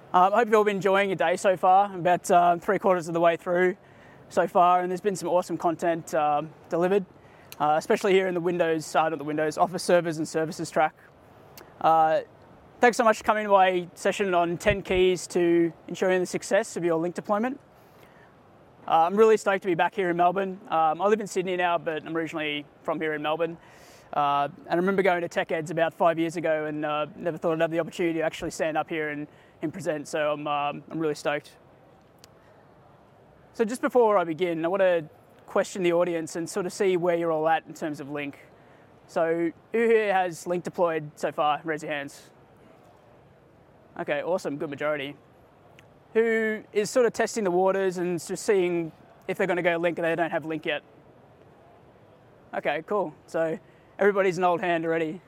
I hope you've all been enjoying your day so far. I'm about 3/4 of the way through so far, and there's been some awesome content delivered, especially here in the Office Servers and Services track. Thanks so much for coming to my session on 10 keys to ensuring the success of your Link deployment. I'm really stoked to be back here in Melbourne. I live in Sydney now, but I'm originally from here in Melbourne. And I remember going to TechEds about 5 years ago and never thought I'd have the opportunity to actually stand up here and present, so I'm really stoked. So just before I begin, I want to question the audience and sort of see where you're all at in terms of Link. So who here has Link deployed so far? Raise your hands. Okay, awesome, good majority. Who is sort of testing the waters and just seeing if they're going to go Link and they don't have Link yet? Okay, cool. So everybody's an old hand already.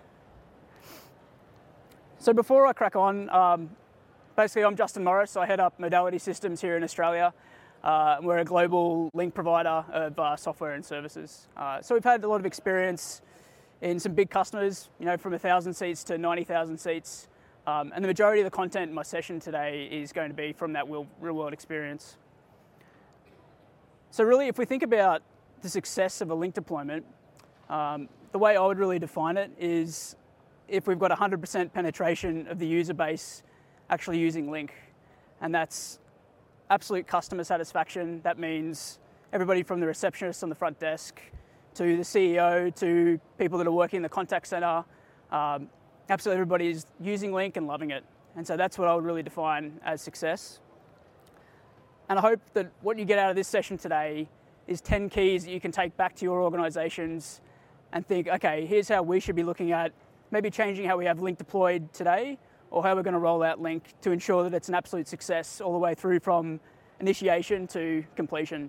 So before I crack on, basically I'm Justin Morris. I head up Modality Systems here in Australia. We're a global Link provider of software and services. So we've had a lot of experience in some big customers, from 1,000 seats to 90,000 seats. And the majority of the content in my session today is going to be from that real-world experience. So really, if we think about the success of a Link deployment, the way I would really define it is if we've got 100% penetration of the user base actually using Link, and that's absolute customer satisfaction. That means everybody from the receptionist on the front desk to the CEO to people that are working in the contact center, absolutely everybody is using Link and loving it. And so that's what I would really define as success. And I hope that what you get out of this session today is 10 keys that you can take back to your organizations and think, okay, here's how we should be looking at maybe changing how we have Link deployed today, or how we're going to roll out Link to ensure that it's an absolute success all the way through from initiation to completion.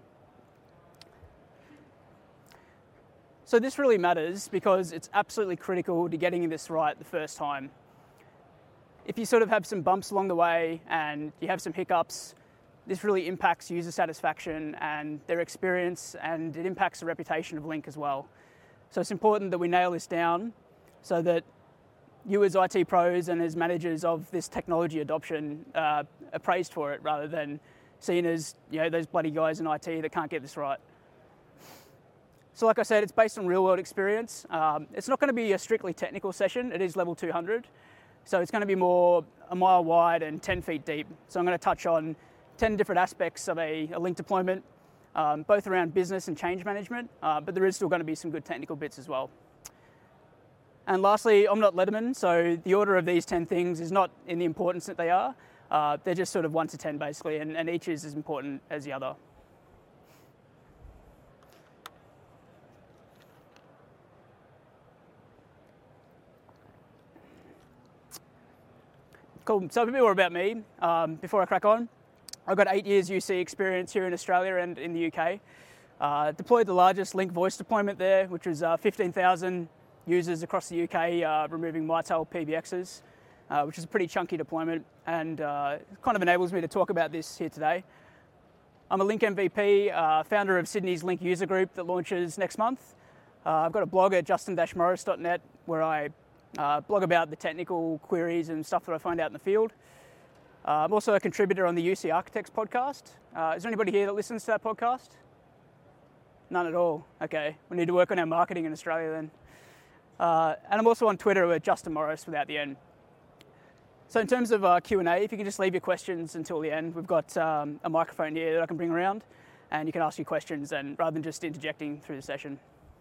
So this really matters because it's absolutely critical to getting this right the first time. If you sort of have some bumps along the way and you have some hiccups, this really impacts user satisfaction and their experience, and it impacts the reputation of Link as well. So it's important that we nail this down so that you as IT pros and as managers of this technology adoption are praised for it rather than seen as those bloody guys in IT that can't get this right. So like I said, it's based on real world experience. It's not going to be a strictly technical session. It is level 200. So it's going to be more a mile wide and 10 feet deep. So I'm going to touch on 10 different aspects of a Link deployment, both around business and change management, but there is still going to be some good technical bits as well. And lastly, I'm not Letterman, so the order of these 10 things is not in the importance that they are. They're just sort of 1 to 10 basically, and each is as important as the other. Cool, so a bit more about me before I crack on. I've got 8 years UC experience here in Australia and in the UK. Deployed the largest Link voice deployment there, which was 15,000 users across the UK removing Mitel PBXs, which is a pretty chunky deployment, and kind of enables me to talk about this here today. I'm a Link MVP, founder of Sydney's Link user group that launches next month. I've got a blog at justin-morris.net where I blog about the technical queries and stuff that I find out in the field. I'm also a contributor on the UC Architects podcast. Is there anybody here that listens to that podcast? None at all. Okay, we need to work on our marketing in Australia then. And I'm also on Twitter with Justin Morris without the N. So in terms of Q&A, if you can just leave your questions until the end, we've got a microphone here that I can bring around, and you can ask your questions and rather than just interjecting through the session.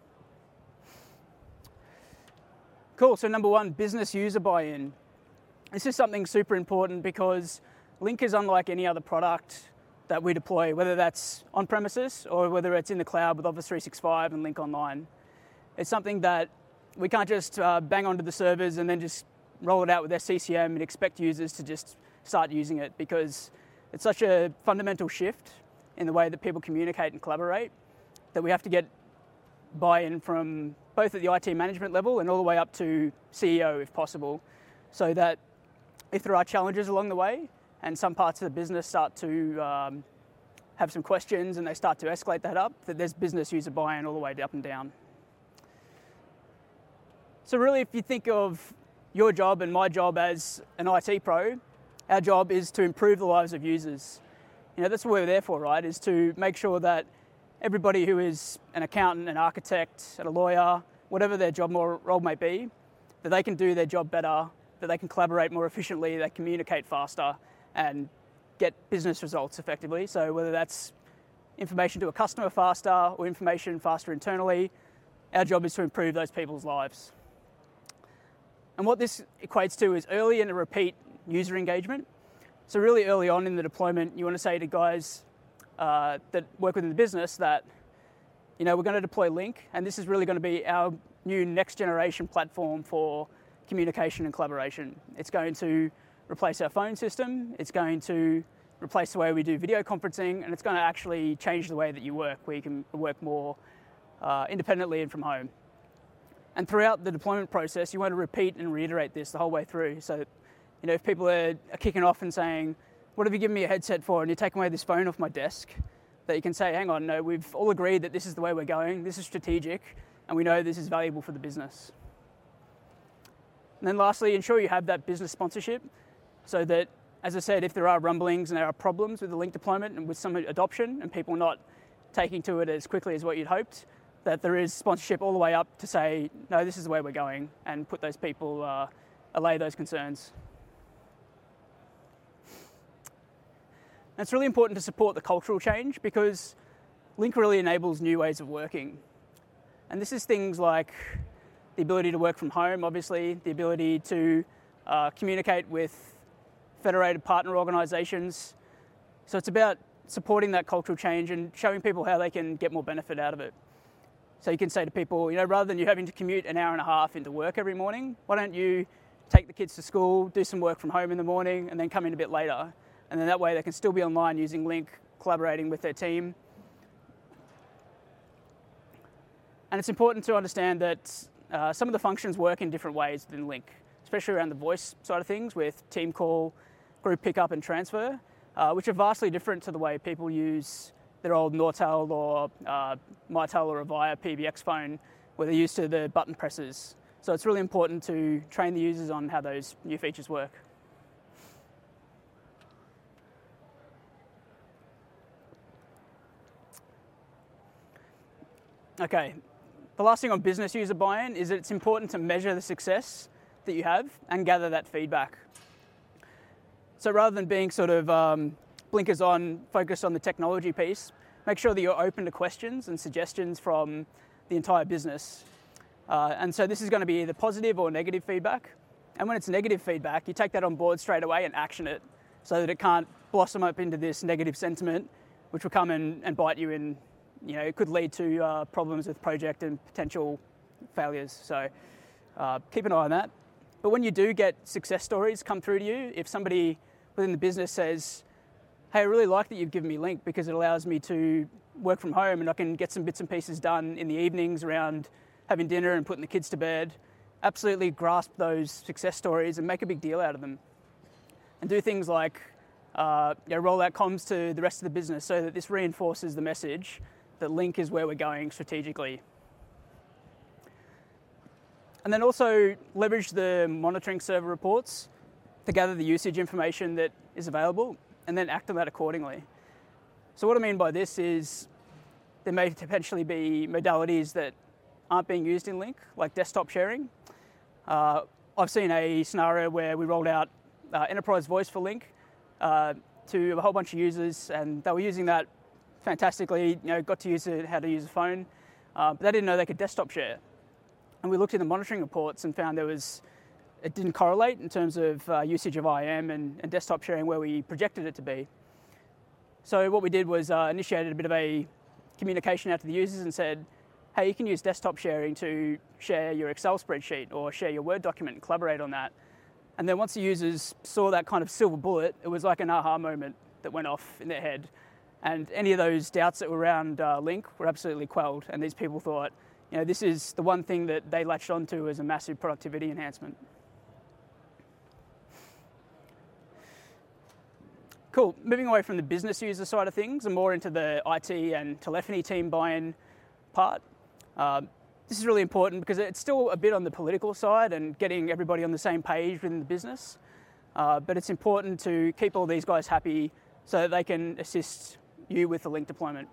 Cool, so number 1, business user buy-in. This is something super important because Link is unlike any other product that we deploy, whether that's on premises or whether it's in the cloud with Office 365 and Link Online. It's something that we can't just bang onto the servers and then just roll it out with SCCM and expect users to just start using it, because it's such a fundamental shift in the way that people communicate and collaborate that we have to get buy-in from both at the IT management level and all the way up to CEO if possible, so that if there are challenges along the way and some parts of the business start to have some questions and they start to escalate that up, that there's business user buy-in all the way up and down. So really, if you think of your job and my job as an IT pro, Our job is to improve the lives of users. That's what we're there for, right? Is to make sure that everybody who is an accountant, an architect, a lawyer, whatever their job role may be, that they can do their job better, that they can collaborate more efficiently, they communicate faster, and get business results effectively. So whether that's information to a customer faster or information faster internally, our job is to improve those people's lives. And what this equates to is early and repeat user engagement. So really early on in the deployment, you want to say to guys that work within the business that, we're going to deploy Link, and this is really going to be our new next generation platform for communication and collaboration. It's going to replace our phone system, it's going to replace the way we do video conferencing, and it's going to actually change the way that you work, where you can work more independently and from home. And throughout the deployment process, you want to repeat and reiterate this the whole way through. So, if people are kicking off and saying, what have you given me a headset for? And you're taking away this phone off my desk, that you can say, hang on, no, we've all agreed that this is the way we're going, this is strategic, and we know this is valuable for the business. And then lastly, ensure you have that business sponsorship so that, as I said, if there are rumblings and there are problems with the Link deployment and with some adoption and people not taking to it as quickly as what you'd hoped, that there is sponsorship all the way up to say, no, this is the way we're going, and put those people, allay those concerns. And it's really important to support the cultural change because Link really enables new ways of working. And this is things like the ability to work from home, obviously, the ability to communicate with federated partner organisations. So it's about supporting that cultural change and showing people how they can get more benefit out of it. So you can say to people, rather than you having to commute an hour and a half into work every morning, why don't you take the kids to school, do some work from home in the morning, and then come in a bit later. And then that way they can still be online using Link, collaborating with their team. And it's important to understand that some of the functions work in different ways within Link, especially around the voice side of things with team call, group pickup and transfer, which are vastly different to the way people use their old Nortel or Mitel or Avaya PBX phone, where they're used to the button presses. So it's really important to train the users on how those new features work. Okay, the last thing on business user buy-in is that it's important to measure the success that you have and gather that feedback. So rather than being sort of blinkers on, focused on the technology piece, make sure that you're open to questions and suggestions from the entire business. And so this is going to be either positive or negative feedback. And when it's negative feedback, you take that on board straight away and action it so that it can't blossom up into this negative sentiment, which will come and bite you in. It could lead to problems with project and potential failures. So keep an eye on that. But when you do get success stories come through to you, if somebody within the business says, hey, I really like that you've given me Link because it allows me to work from home and I can get some bits and pieces done in the evenings around having dinner and putting the kids to bed, absolutely grasp those success stories and make a big deal out of them. And do things like roll out comms to the rest of the business so that this reinforces the message that Link is where we're going strategically. And then also leverage the monitoring server reports to gather the usage information that is available and then act on that accordingly. So what I mean by this is there may potentially be modalities that aren't being used in Link, like desktop sharing. I've seen a scenario where we rolled out enterprise voice for Link to a whole bunch of users, and they were using that fantastically, got to use how to use a phone, but they didn't know they could desktop share. And we looked at the monitoring reports and found it didn't correlate in terms of usage of IM and desktop sharing where we projected it to be. So what we did was initiated a bit of a communication out to the users and said, hey, you can use desktop sharing to share your Excel spreadsheet or share your Word document and collaborate on that. And then once the users saw that kind of silver bullet, it was like an aha moment that went off in their head. And any of those doubts that were around Link were absolutely quelled. And these people thought, this is the one thing that they latched onto as a massive productivity enhancement. Cool. Moving away from the business user side of things and more into the IT and telephony team buy-in part. This is really important because it's still a bit on the political side and getting everybody on the same page within the business. but it's important to keep all these guys happy so that they can assist you with the Link deployment.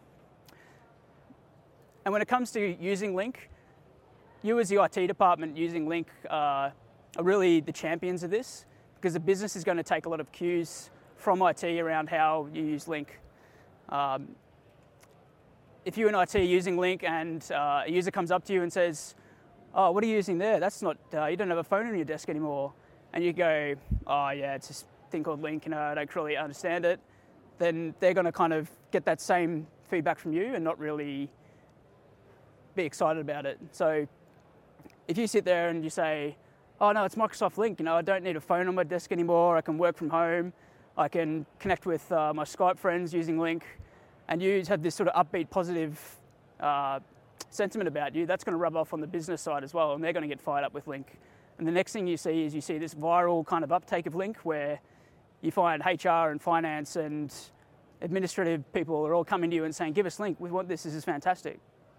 And when it comes to using Link, you as the IT department using Link are really the champions of this, because the business is going to take a lot of cues from IT around how you use Link. If you're in IT using Link and a user comes up to you and says, "Oh, what are you using there? That's not, you don't have a phone on your desk anymore." And you go, "Oh yeah, it's this thing called Link, I don't really understand it," then they're going to kind of get that same feedback from you and not really be excited about it. So if you sit there and you say, "Oh no, it's Microsoft Link, I don't need a phone on my desk anymore, I can work from home, I can connect with my Skype friends using Link," and you have this sort of upbeat, positive sentiment about you, that's going to rub off on the business side as well, and they're going to get fired up with Link. And the next thing you see is this viral kind of uptake of Link, where you find HR and finance and administrative people are all coming to you and saying, "Give us Link, we want this is fantastic."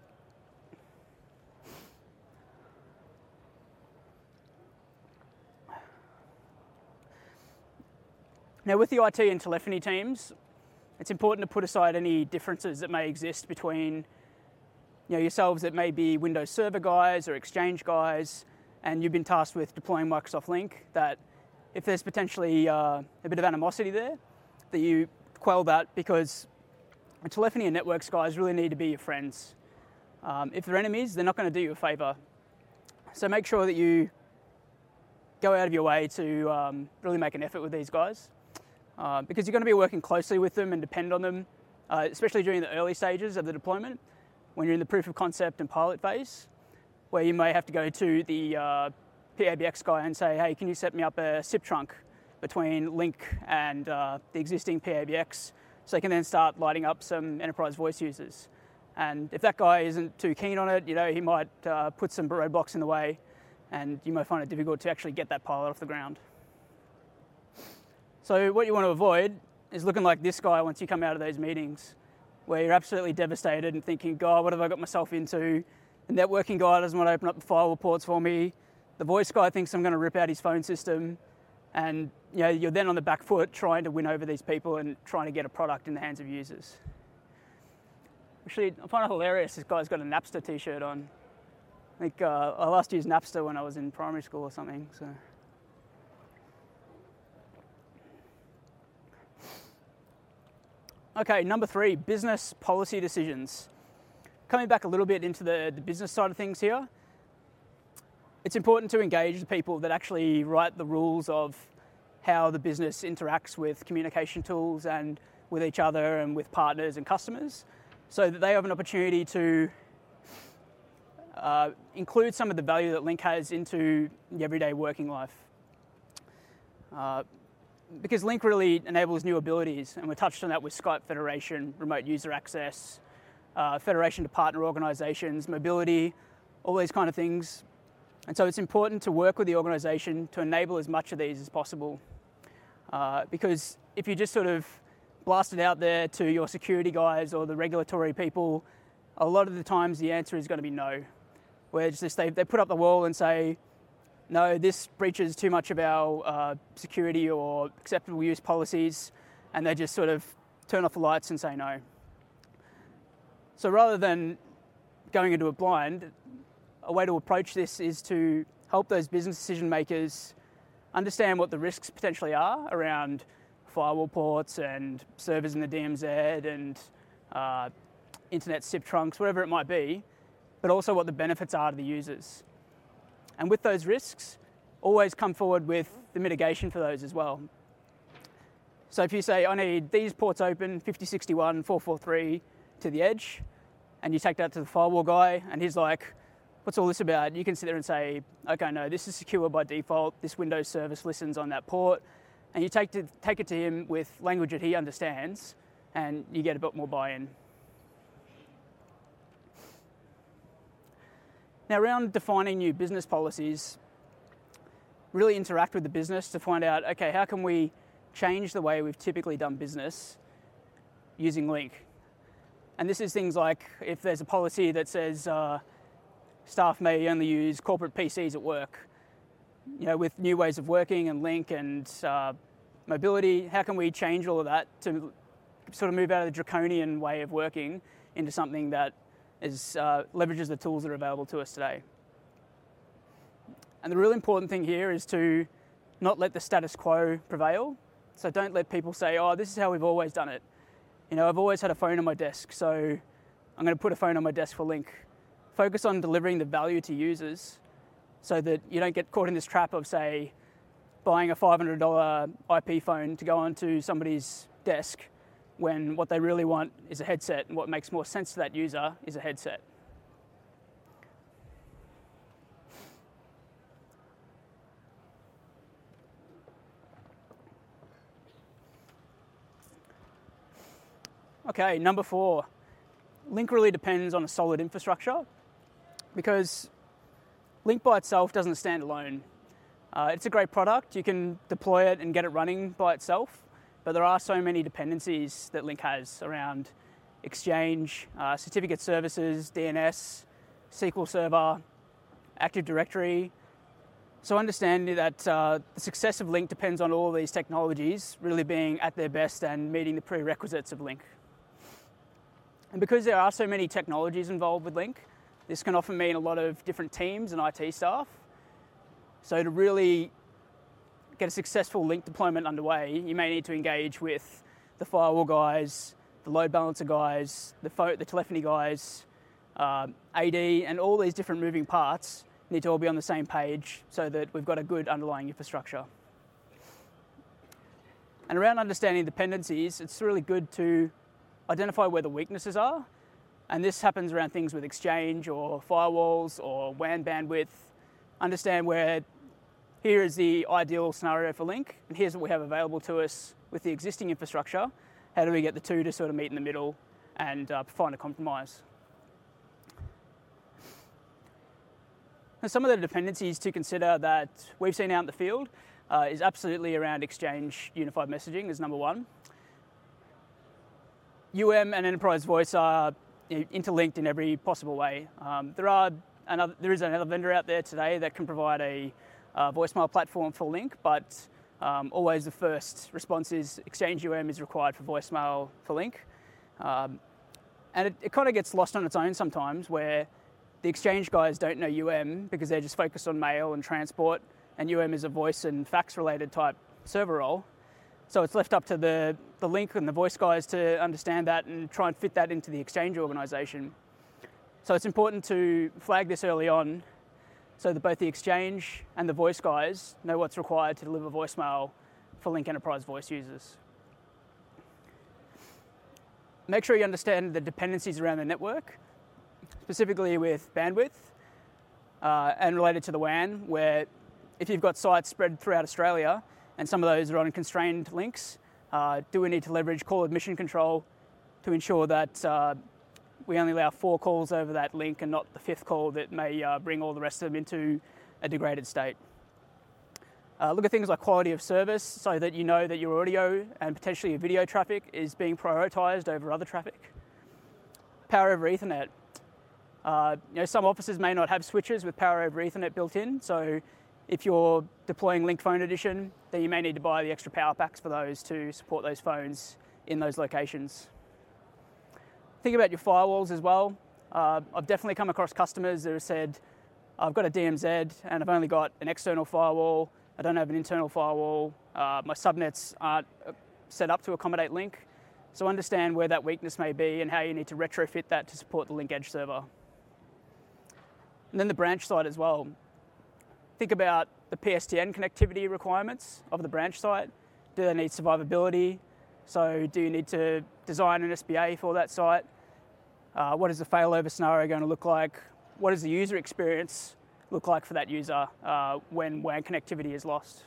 Now, with the IT and telephony teams, it's important to put aside any differences that may exist between yourselves that may be Windows Server guys or Exchange guys, and you've been tasked with deploying Microsoft Link, that if there's potentially a bit of animosity there, that you quell that, because the telephony and networks guys really need to be your friends. If they're enemies, they're not going to do you a favour. So make sure that you go out of your way to really make an effort with these guys, because you're going to be working closely with them and depend on them, especially during the early stages of the deployment, when you're in the proof of concept and pilot phase, where you may have to go to the PABX guy and say, "Hey, can you set me up a SIP trunk between Link and the existing PABX, so they can then start lighting up some enterprise voice users?" And if that guy isn't too keen on it, he might put some roadblocks in the way, and you might find it difficult to actually get that pilot off the ground. So what you want to avoid is looking like this guy once you come out of those meetings, where you're absolutely devastated and thinking, "God, what have I got myself into? The networking guy doesn't want to open up the firewall ports for me. The voice guy thinks I'm going to rip out his phone system." And you're then on the back foot trying to win over these people and trying to get a product in the hands of users. Actually, I find it hilarious, this guy's got a Napster t-shirt on. I think I last used Napster when I was in primary school or something. So. Okay, number 3, business policy decisions. Coming back a little bit into the business side of things here, it's important to engage the people that actually write the rules of how the business interacts with communication tools and with each other and with partners and customers, so that they have an opportunity to include some of the value that Link has into the everyday working life. Because Link really enables new abilities, and we touched on that with Skype Federation, remote user access, federation to partner organisations, mobility, all these kind of things. And so it's important to work with the organisation to enable as much of these as possible. Because if you just sort of blast it out there to your security guys or the regulatory people, a lot of the times the answer is going to be no. Where it's just they put up the wall and say, "No, this breaches too much of our security or acceptable use policies," and they just sort of turn off the lights and say no. So rather than going into it blind, a way to approach this is to help those business decision makers understand what the risks potentially are around firewall ports and servers in the DMZ and internet SIP trunks, whatever it might be, but also what the benefits are to the users. And with those risks, always come forward with the mitigation for those as well. So if you say, "I need these ports open, 5061, 443 to the edge," and you take that to the firewall guy, and he's like, "What's all this about?" You can sit there and say, "Okay, no, this is secure by default. This Windows service listens on that port." And you take it to him with language that he understands, and you get a bit more buy-in. Now, around defining new business policies, really interact with the business to find out, okay, how can we change the way we've typically done business using Link? And this is things like if there's a policy that says staff may only use corporate PCs at work, with new ways of working and link and mobility, how can we change all of that to sort of move out of the draconian way of working into something that leverages the tools that are available to us today? And the really important thing here is to not let the status quo prevail. So don't let people say, oh, this is how we've always done it. I've always had a phone on my desk, so I'm going to put a phone on my desk for Link. Focus on delivering the value to users so that you don't get caught in this trap of, say, buying a $500 IP phone to go onto somebody's desk when what they really want is a headset, and what makes more sense to that user is a headset. Okay, number 4. Link really depends on a solid infrastructure because Link by itself doesn't stand alone. It's a great product. You can deploy it and get it running by itself, but there are so many dependencies that Link has around Exchange, certificate services, DNS, SQL Server, Active Directory. So understanding that the success of Link depends on all of these technologies really being at their best and meeting the prerequisites of Link. And because there are so many technologies involved with Link, this can often mean a lot of different teams and IT staff. So to really get a successful Link deployment underway, you may need to engage with the firewall guys, the load balancer guys, the telephony guys, AD, and all these different moving parts need to all be on the same page so that we've got a good underlying infrastructure. And around understanding dependencies, it's really good to identify where the weaknesses are. And this happens around things with Exchange or firewalls or WAN bandwidth. Understand where here is the ideal scenario for Link, and here's what we have available to us with the existing infrastructure. How do we get the two to sort of meet in the middle and find a compromise? Now, some of the dependencies to consider that we've seen out in the field is absolutely around Exchange Unified Messaging as number 1. and Enterprise Voice are interlinked in every possible way. There is another vendor out there today that can provide a voicemail platform for Link, but always the first response is Exchange is required for voicemail for Link. And it kind of gets lost on its own sometimes, where the Exchange guys don't know because they're just focused on mail and transport, and is a voice and fax related type server role. So it's left up to the Link and the voice guys to understand that and try and fit that into the Exchange organisation. So it's important to flag this early on so that both the Exchange and the voice guys know what's required to deliver voicemail for Link Enterprise Voice users. Make sure you understand the dependencies around the network, specifically with bandwidth and related to the WAN, where if you've got sites spread throughout Australia and some of those are on constrained links, do we need to leverage call admission control to ensure that we only allow 4 calls over that link and not the 5th call that may bring all the rest of them into a degraded state. Look at things like quality of service so that you know that your audio and potentially your video traffic is being prioritised over other traffic. Power over Ethernet. Some offices may not have switches with Power over Ethernet built in, so if you're deploying Link Phone Edition, then you may need to buy the extra power packs for those to support those phones in those locations. Think about your firewalls as well. I've definitely come across customers that have said, I've got a DMZ and I've only got an external firewall, I don't have an internal firewall, my subnets aren't set up to accommodate Link. So understand where that weakness may be and how you need to retrofit that to support the Link Edge server. And then the branch side as well. Think about the PSTN connectivity requirements of the branch site. Do they need survivability? So do you need to design an SBA for that site? What is the failover scenario going to look like? What does the user experience look like for that user when WAN connectivity is lost?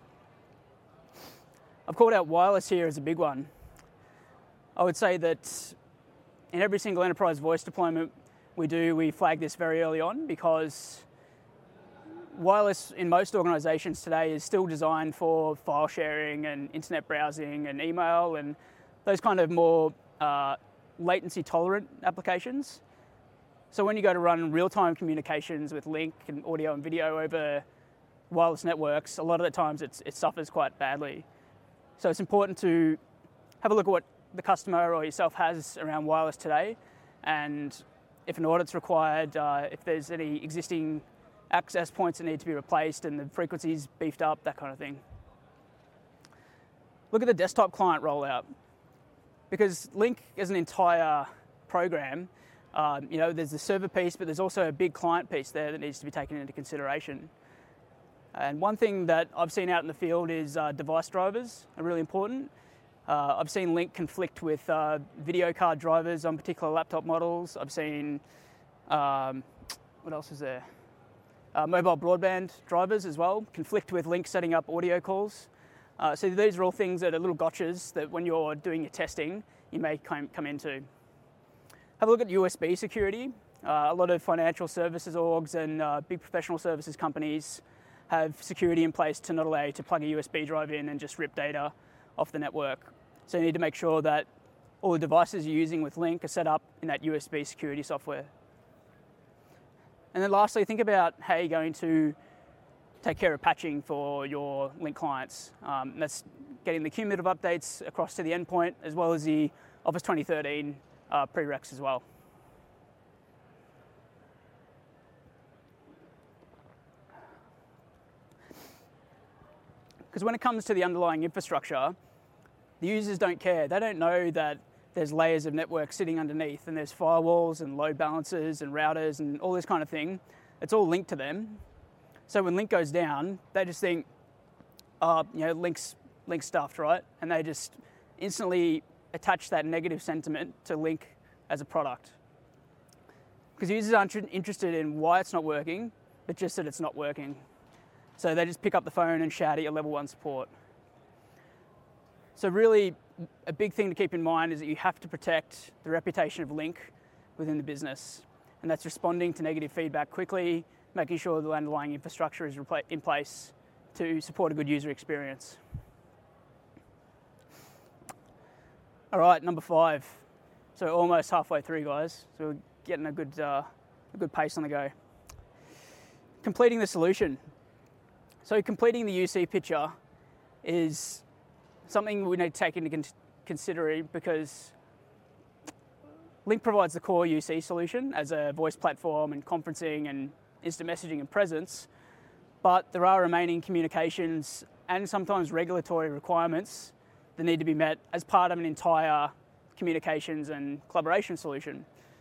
I've called out wireless here as a big one. I would say that in every single enterprise voice deployment we flag this very early on, because wireless in most organisations today is still designed for file sharing and internet browsing and email and those kind of more latency tolerant applications. So when you go to run real-time communications with Link and audio and video over wireless networks, a lot of the times it suffers quite badly. So it's important to have a look at what the customer or yourself has around wireless today, and if an audit's required, if there's any existing access points that need to be replaced and the frequencies beefed up, that kind of thing. Look at the desktop client rollout, because Link is an entire program. There's the server piece, but there's also a big client piece there that needs to be taken into consideration. And one thing that I've seen out in the field is device drivers are really important. I've seen Link conflict with video card drivers on particular laptop models. I've seen, what else is there? Mobile broadband drivers as well conflict with Link setting up audio calls. So these are all things that are little gotchas that when you're doing your testing, you may come into. Have a look at USB security. A lot of financial services orgs and big professional services companies have security in place to not allow you to plug a USB drive in and just rip data off the network. So you need to make sure that all the devices you're using with Link are set up in that USB security software. And then lastly, think about how you're going to take care of patching for your Link clients. That's getting the cumulative updates across to the endpoint, as well as the Office 2013 prereqs as well. Because when it comes to the underlying infrastructure, the users don't care. They don't know that there's layers of network sitting underneath, and there's firewalls and load balancers and routers and all this kind of thing. It's all linked to them. So when Link goes down, they just think, Link's stuffed, right? And they just instantly attach that negative sentiment to Link as a product. Because users aren't interested in why it's not working, but just that it's not working. So they just pick up the phone and shout at your level 1 support. So really, a big thing to keep in mind is that you have to protect the reputation of Link within the business. And that's responding to negative feedback quickly, making sure the underlying infrastructure is in place to support a good user experience. All right, number 5. So almost halfway through, guys. So we're getting a good pace on the go. Completing the solution. So completing the UC picture is something we need to take into consideration, because Link provides the core UC solution as a voice platform and conferencing and instant messaging and presence, but there are remaining communications and sometimes regulatory requirements that need to be met as part of an entire communications and collaboration solution.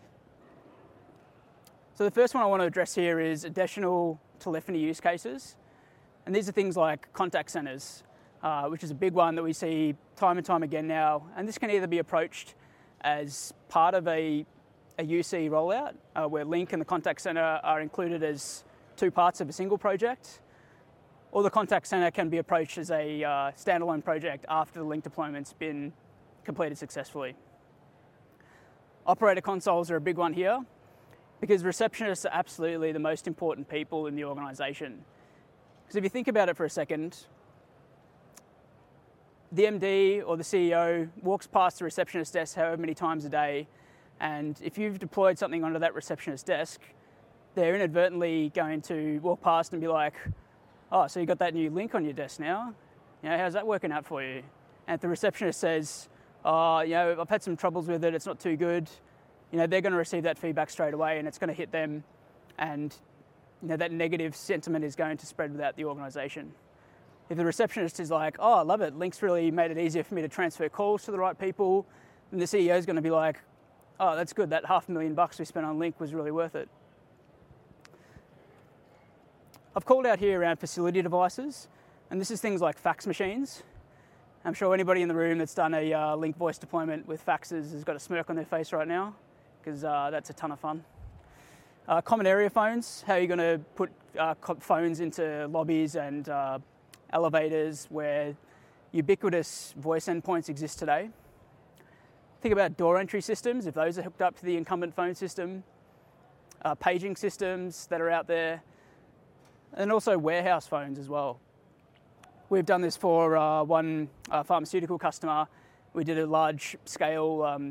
So the first one I want to address here is additional telephony use cases. And these are things like contact centers, which is a big one that we see time and time again now. And this can either be approached as part of a UC rollout, where Link and the contact center are included as two parts of a single project, or the contact center can be approached as a standalone project after the Link deployment's been completed successfully. Operator consoles are a big one here, because receptionists are absolutely the most important people in the organisation. Because if you think about it for a second, the MD or the CEO walks past the receptionist desk however many times a day, and if you've deployed something onto that receptionist desk, they're inadvertently going to walk past and be like, oh, so you got that new Link on your desk now? How's that working out for you? And if the receptionist says, I've had some troubles with it, it's not too good, they're going to receive that feedback straight away, and it's going to hit them, and that negative sentiment is going to spread without the organisation. If the receptionist is like, oh, I love it, Link's really made it easier for me to transfer calls to the right people, then the CEO is going to be like, oh, that's good, that $500,000 we spent on Link was really worth it. I've called out here around facility devices, and this is things like fax machines. I'm sure anybody in the room that's done a Link voice deployment with faxes has got a smirk on their face right now, because that's a ton of fun. Common area phones, how are you going to put phones into lobbies and elevators where ubiquitous voice endpoints exist today? Think about door entry systems, if those are hooked up to the incumbent phone system, paging systems that are out there, and also warehouse phones as well. We've done this for one pharmaceutical customer. We did a large-scale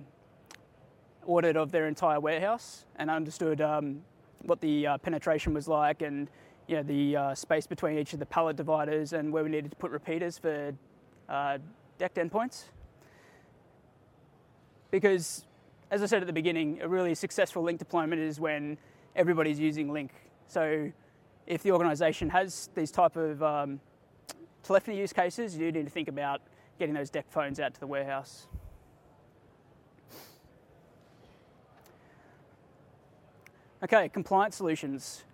audit of their entire warehouse and understood what the penetration was like, and the space between each of the pallet dividers and where we needed to put repeaters for decked endpoints. Because, as I said at the beginning, a really successful Link deployment is when everybody's using Link. So if the organisation has these type of telephony use cases, you need to think about getting those decked phones out to the warehouse. Okay, compliance solutions.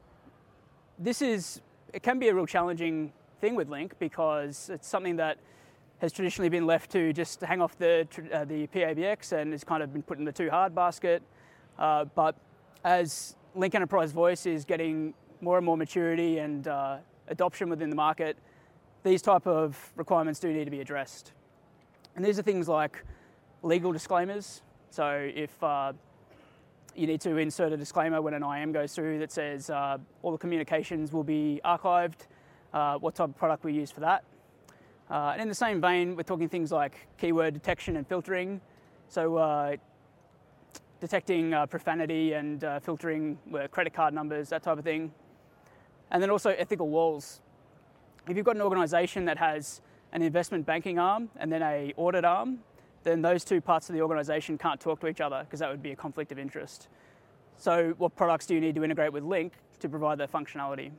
It can be a real challenging thing with Link because it's something that has traditionally been left to just hang off the PABX and has kind of been put in the too hard basket. But as Link Enterprise Voice is getting more and more maturity and adoption within the market, these type of requirements do need to be addressed. And these are things like legal disclaimers. So if you need to insert a disclaimer when an IM goes through that says all the communications will be archived, what type of product we use for that. And in the same vein, we're talking things like keyword detection and filtering. So detecting profanity and filtering credit card numbers, that type of thing. And then also ethical walls. If you've got an organisation that has an investment banking arm and then an audit arm, then those two parts of the organisation can't talk to each other because that would be a conflict of interest. So what products do you need to integrate with Link to provide that functionality?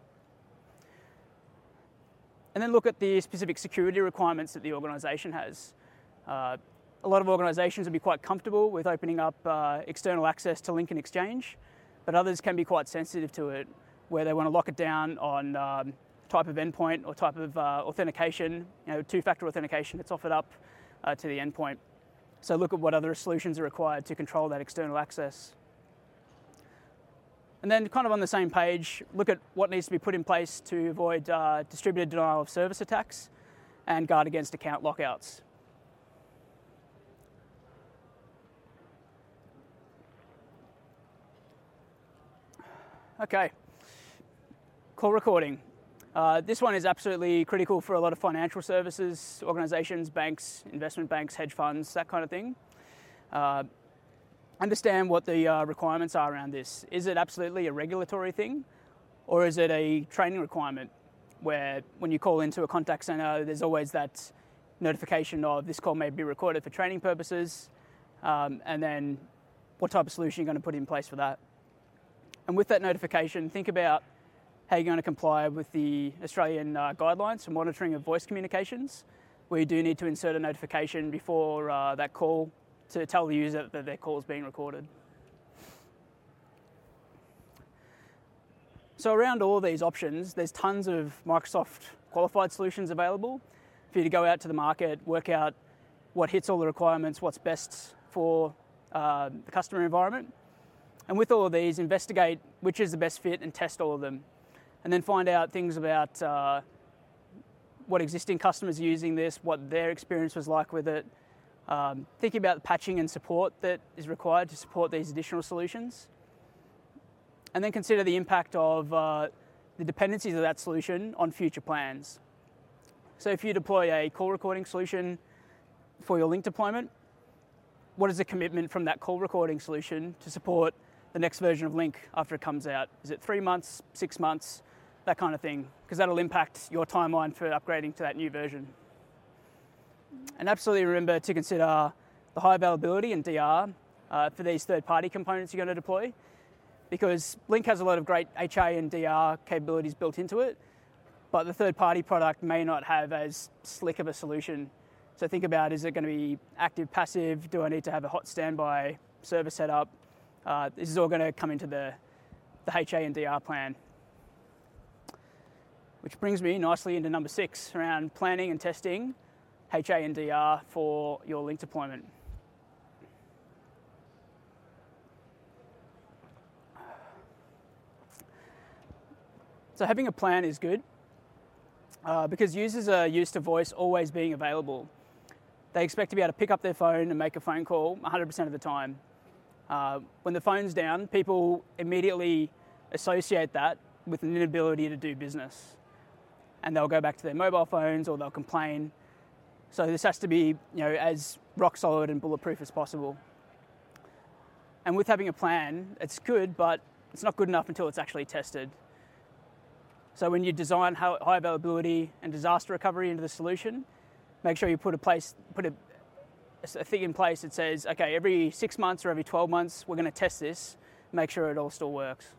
And then look at the specific security requirements that the organisation has. A lot of organisations would be quite comfortable with opening up external access to Link and Exchange, but others can be quite sensitive to it, where they want to lock it down on type of endpoint or type of authentication, two-factor authentication that's offered up to the endpoint. So look at what other solutions are required to control that external access. And then kind of on the same page, look at what needs to be put in place to avoid distributed denial of service attacks and guard against account lockouts. Okay, call recording. This one is absolutely critical for a lot of financial services organisations, banks, investment banks, hedge funds, that kind of thing. Understand what the requirements are around this. Is it absolutely a regulatory thing, or is it a training requirement where when you call into a contact centre, there's always that notification of this call may be recorded for training purposes, and then what type of solution you're going to put in place for that. And with that notification, think about how you're going to comply with the Australian guidelines for monitoring of voice communications, where you do need to insert a notification before that call to tell the user that their call is being recorded. So around all these options, there's tons of Microsoft qualified solutions available for you to go out to the market, work out what hits all the requirements, what's best for the customer environment. And with all of these, investigate which is the best fit and test all of them. And then find out things about what existing customers are using this, what their experience was like with it. Thinking about the patching and support that is required to support these additional solutions. And then consider the impact of the dependencies of that solution on future plans. So if you deploy a call recording solution for your Link deployment, what is the commitment from that call recording solution to support the next version of Link after it comes out? Is it 3 months, 6 months, that kind of thing? Because that'll impact your timeline for upgrading to that new version. And absolutely remember to consider the high availability and DR for these third-party components you're going to deploy, because Link has a lot of great HA and DR capabilities built into it, but the third-party product may not have as slick of a solution. So think about, is it going to be active, passive? Do I need to have a hot standby server setup? This is all going to come into the HA and DR plan. Which brings me nicely into number 6, around planning and testing HA and DR for your Link deployment. So having a plan is good because users are used to voice always being available. They expect to be able to pick up their phone and make a phone call 100% of the time. When the phone's down, people immediately associate that with an inability to do business. And they'll go back to their mobile phones or they'll complain. So this has to be, as rock solid and bulletproof as possible. And with having a plan, it's good, but it's not good enough until it's actually tested. So when you design high availability and disaster recovery into the solution, make sure you put a thing in place that says, okay, every 6 months or every 12 months, we're going to test this, make sure it all still works.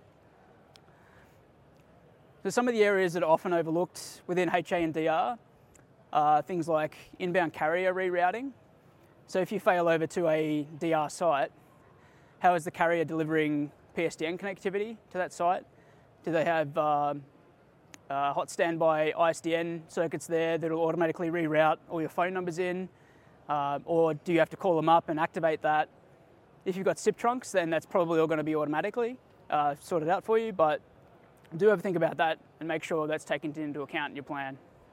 So some of the areas that are often overlooked within HA and DR are things like inbound carrier rerouting. So if you fail over to a DR site, how is the carrier delivering PSTN connectivity to that site? Do they have hot standby ISDN circuits there that will automatically reroute all your phone numbers in? Or do you have to call them up and activate that? If you've got SIP trunks, then that's probably all going to be automatically sorted out for you, but do have a think about that and make sure that's taken into account in your plan.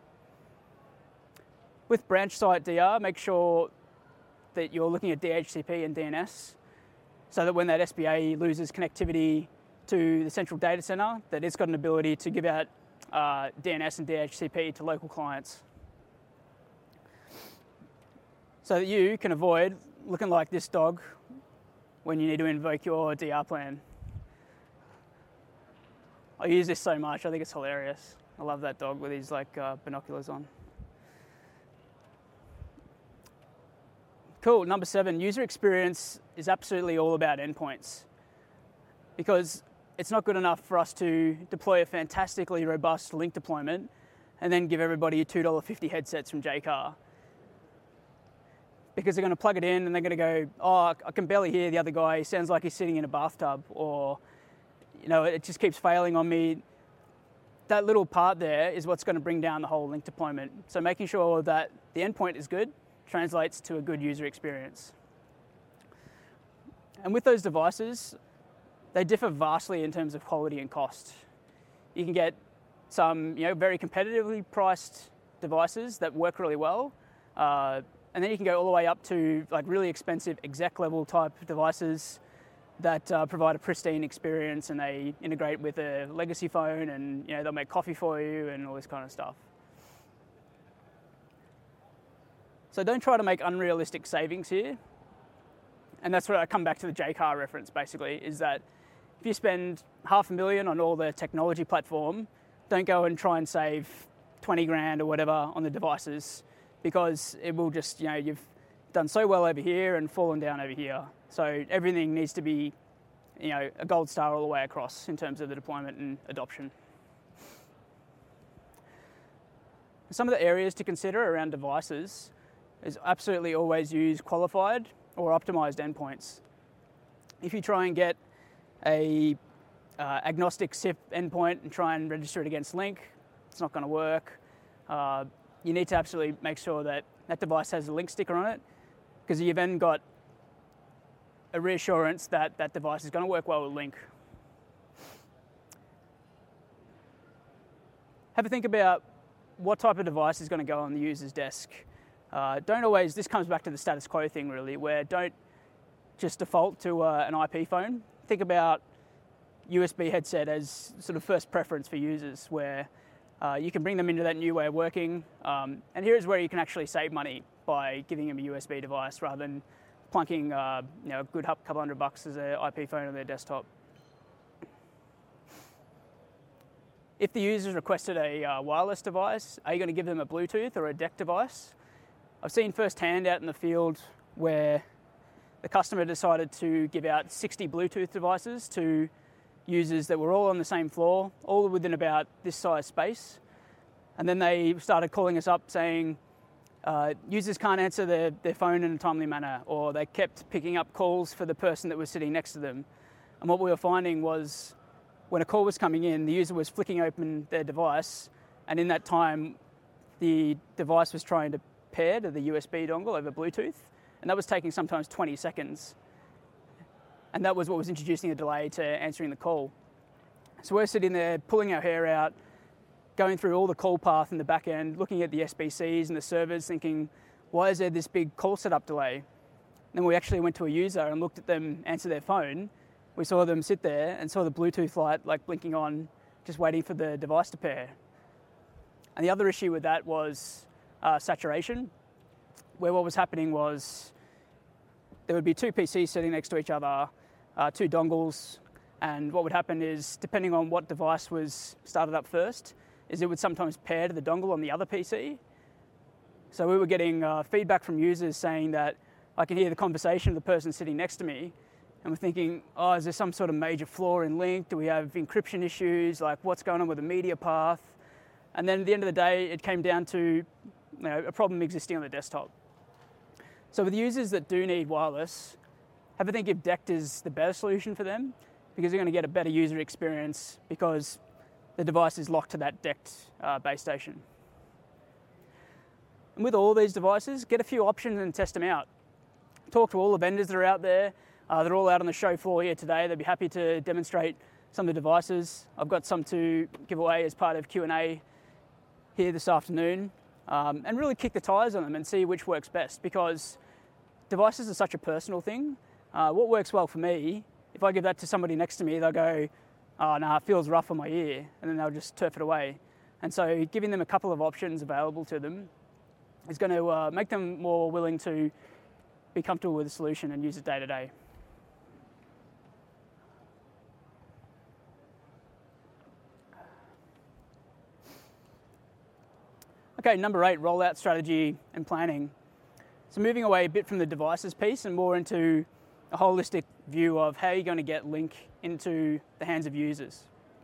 With branch site DR, make sure that you're looking at DHCP and DNS so that when that SBA loses connectivity to the central data center, that it's got an ability to give out DNS and DHCP to local clients. So that you can avoid looking like this dog when you need to invoke your DR plan. I use this so much, I think it's hilarious. I love that dog with his binoculars on. Cool, number 7, user experience is absolutely all about endpoints, because it's not good enough for us to deploy a fantastically robust link deployment and then give everybody $2.50 headsets from Jaycar. Because they're going to plug it in and they're going to go, oh, I can barely hear the other guy, he sounds like he's sitting in a bathtub, or it just keeps failing on me. That little part there is what's going to bring down the whole link deployment. So making sure that the endpoint is good translates to a good user experience. And with those devices, they differ vastly in terms of quality and cost. You can get some very competitively priced devices that work really well, and then you can go all the way up to really expensive exec level type devices that provide a pristine experience, and they integrate with a legacy phone, and they'll make coffee for you and all this kind of stuff. So don't try to make unrealistic savings here. And that's where I come back to the Jaycar reference, basically, is that if you spend $500,000 on all the technology platform, don't go and try and save 20 grand or whatever on the devices, because it will just, you've done so well over here and fallen down over here. So everything needs to be, a gold star all the way across in terms of the deployment and adoption. Some of the areas to consider around devices is absolutely always use qualified or optimized endpoints. If you try and get a agnostic SIP endpoint and try and register it against Link, it's not going to work. You need to absolutely make sure that that device has a Link sticker on it, because you've then got a reassurance that that device is going to work well with Link. Have a think about what type of device is going to go on the user's desk. This comes back to the status quo thing really, where don't just default to an IP phone. Think about USB headset as sort of first preference for users, where you can bring them into that new way of working. And here's where you can actually save money by giving them a USB device rather than plunking a good couple $100 as an IP phone on their desktop. If the user's requested a wireless device, are you going to give them a Bluetooth or a DEC device? I've seen firsthand out in the field where the customer decided to give out 60 Bluetooth devices to users that were all on the same floor, all within about this size space. And then they started calling us up saying, users can't answer their phone in a timely manner, or they kept picking up calls for the person that was sitting next to them. And what we were finding was when a call was coming in, the user was flicking open their device, and in that time, the device was trying to pair to the USB dongle over Bluetooth, and that was taking sometimes 20 seconds. And that was what was introducing a delay to answering the call. So we're sitting there pulling our hair out, going through all the call path in the back end, looking at the SBCs and the servers, thinking, why is there this big call setup delay? And then we actually went to a user and looked at them answer their phone. We saw them sit there and saw the Bluetooth light blinking on, just waiting for the device to pair. And the other issue with that was saturation, where what was happening was there would be two PCs sitting next to each other, two dongles, And what would happen is, depending on what device was started up first, is it would sometimes pair to the dongle on the other PC. So we were getting feedback from users saying that I can hear the conversation of the person sitting next to me, and we're thinking, oh, is there some sort of major flaw in Link? Do we have encryption issues? Like, what's going on with the media path? And then at the end of the day, it came down to a problem existing on the desktop. So with users that do need wireless, have a think if DECT is the better solution for them, because you're going to get a better user experience because the device is locked to that DECT base station. And with all these devices, get a few options and test them out. Talk to all the vendors that are out there. They're all out on the show floor here today. They'd be happy to demonstrate some of the devices. I've got some to give away as part of Q&A here this afternoon, and really kick the tires on them and see which works best, because devices are such a personal thing. What works well for me, if I give that to somebody next to me, they'll go, oh, no, it feels rough on my ear, and then they'll just turf it away. And so giving them a couple of options available to them is going to make them more willing to be comfortable with the solution and use it day to day. Okay, number 8, rollout strategy and planning. So moving away a bit from the devices piece and more into a holistic view of how you're going to get Link into the hands of users.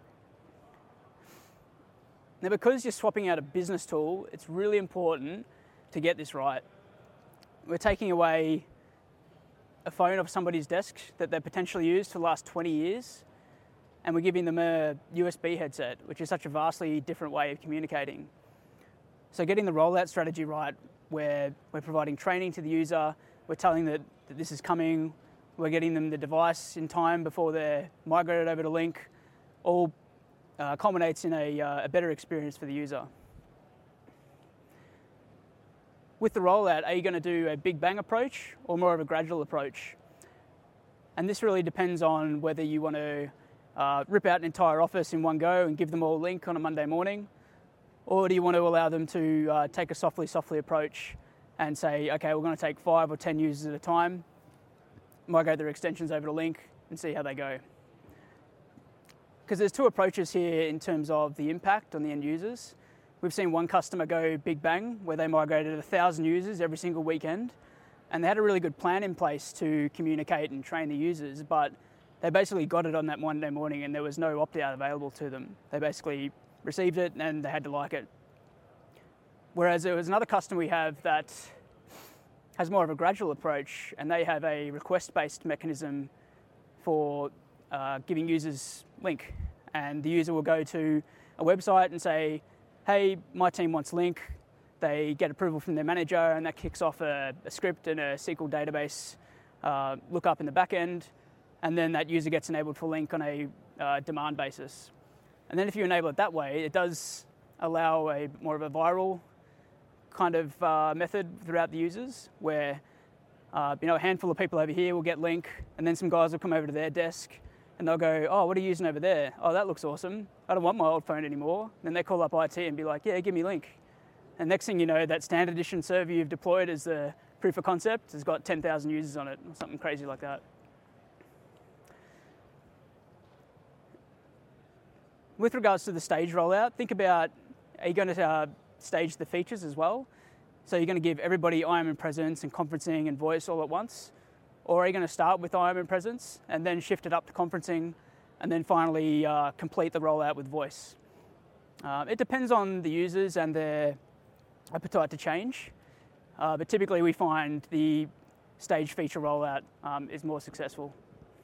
Now, because you're swapping out a business tool, it's really important to get this right. We're taking away a phone off somebody's desk that they've potentially used for the last 20 years, and we're giving them a USB headset, which is such a vastly different way of communicating. So getting the rollout strategy right, where we're providing training to the user, we're telling them that this is coming, we're getting them the device in time before they're migrated over to Link, all culminates in a better experience for the user. With the rollout, are you going to do a big bang approach or more of a gradual approach? And this really depends on whether you want to rip out an entire office in one go and give them all Link on a Monday morning, or do you want to allow them to take a softly approach and say, okay, we're going to take 5 or 10 users at a time, migrate their extensions over to Link and see how they go. Because there's 2 approaches here in terms of the impact on the end users. We've seen one customer go big bang, where they migrated 1,000 users every single weekend, and they had a really good plan in place to communicate and train the users, but they basically got it on that Monday morning and there was no opt-out available to them. They basically received it and they had to like it. Whereas there was another customer we have that has more of a gradual approach, and they have a request-based mechanism for giving users Link. And the user will go to a website and say, hey, my team wants Link. They get approval from their manager, and that kicks off a script and a SQL database lookup in the back end, and then that user gets enabled for Link on a demand basis. And then if you enable it that way, it does allow a more of a viral kind of method throughout the users, where a handful of people over here will get Link, and then some guys will come over to their desk and they'll go, oh, what are you using over there? Oh, that looks awesome. I don't want my old phone anymore. Then they call up IT and be like, yeah, give me Link. And next thing you know, that standard edition server you've deployed as the proof of concept has got 10,000 users on it, or something crazy like that. With regards to the stage rollout, think about, are you going to stage the features as well? So you're going to give everybody IM and Presence and conferencing and voice all at once? Or are you going to start with IM and Presence and then shift it up to conferencing and then finally complete the rollout with voice? It depends on the users and their appetite to change, but typically we find the stage feature rollout is more successful.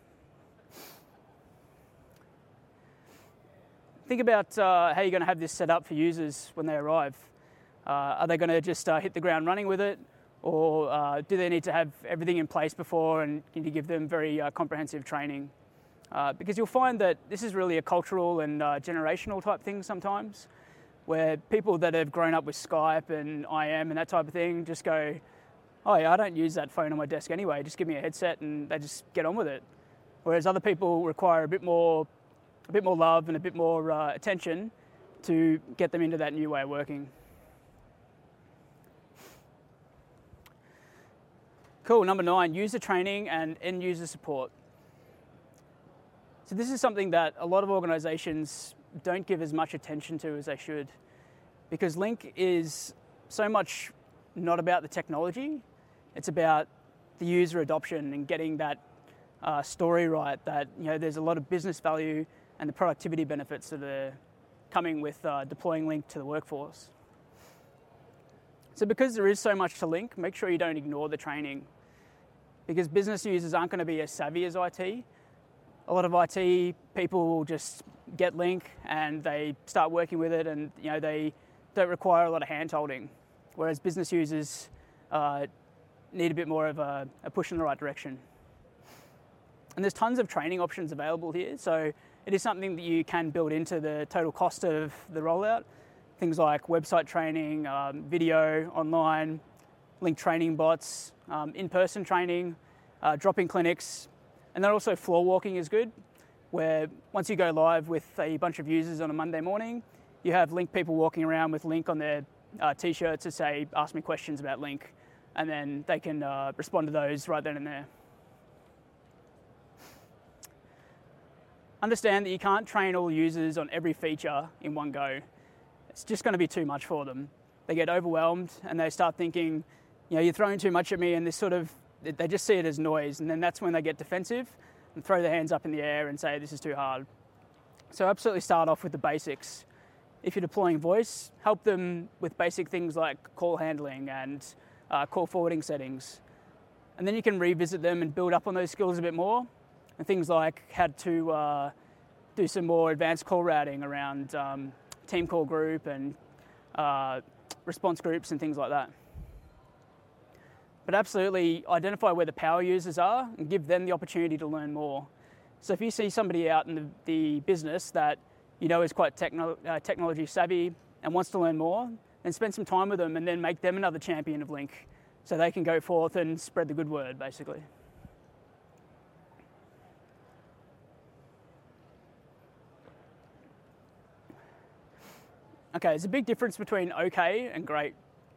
Think about how you're going to have this set up for users when they arrive. Are they going to just hit the ground running with it? Or do they need to have everything in place before, and can you give them very comprehensive training? Because you'll find that this is really a cultural and generational type thing sometimes, where people that have grown up with Skype and IM and that type of thing just go, oh yeah, I don't use that phone on my desk anyway, just give me a headset, and they just get on with it. Whereas other people require a bit more love and a bit more attention to get them into that new way of working. Cool, number 9, user training and end user support. So this is something that a lot of organizations don't give as much attention to as they should, because Link is so much not about the technology, it's about the user adoption and getting that story right, that there's a lot of business value and the productivity benefits that are coming with deploying Link to the workforce. So because there is so much to Link, make sure you don't ignore the training, because business users aren't going to be as savvy as IT. A lot of IT people will just get Link and they start working with it, and they don't require a lot of hand-holding, whereas business users need a bit more of a push in the right direction. And there's tons of training options available here, so it is something that you can build into the total cost of the rollout. Things like website training, video, online, Link training bots, in-person training, drop-in clinics, and then also floor walking is good, where once you go live with a bunch of users on a Monday morning, you have Link people walking around with Link on their t-shirts to say, ask me questions about Link, and then they can respond to those right then and there. Understand that you can't train all users on every feature in one go. It's just going to be too much for them. They get overwhelmed and they start thinking, you're throwing too much at me, and they just see it as noise, and then that's when they get defensive and throw their hands up in the air and say, this is too hard. So absolutely start off with the basics. If you're deploying voice, help them with basic things like call handling and call forwarding settings. And then you can revisit them and build up on those skills a bit more, and things like how to do some more advanced call routing around team call group and response groups and things like that. But absolutely identify where the power users are and give them the opportunity to learn more. So if you see somebody out in the business that is quite technology savvy and wants to learn more, then spend some time with them and then make them another champion of Link so they can go forth and spread the good word, basically. Okay, there's a big difference between okay and great.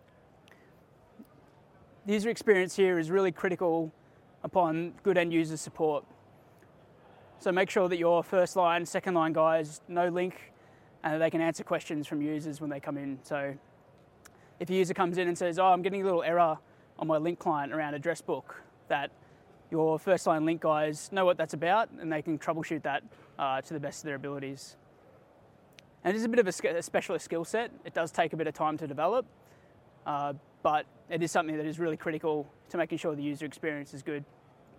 The user experience here is really critical upon good end user support. So make sure that your first line, second line guys know Link and that they can answer questions from users when they come in. So if a user comes in and says, I'm getting a little error on my Link client around address book, that your first line Link guys know what that's about and they can troubleshoot that to the best of their abilities. And it is a bit of a specialist skill set. It does take a bit of time to develop, but it is something that is really critical to making sure the user experience is good.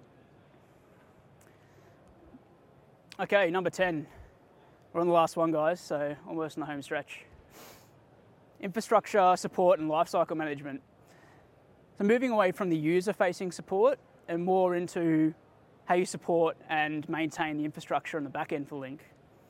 Okay, number 10. We're on the last one, guys, so almost in the home stretch. Infrastructure, support, and lifecycle management. So moving away from the user-facing support and more into how you support and maintain the infrastructure on the back end for Link.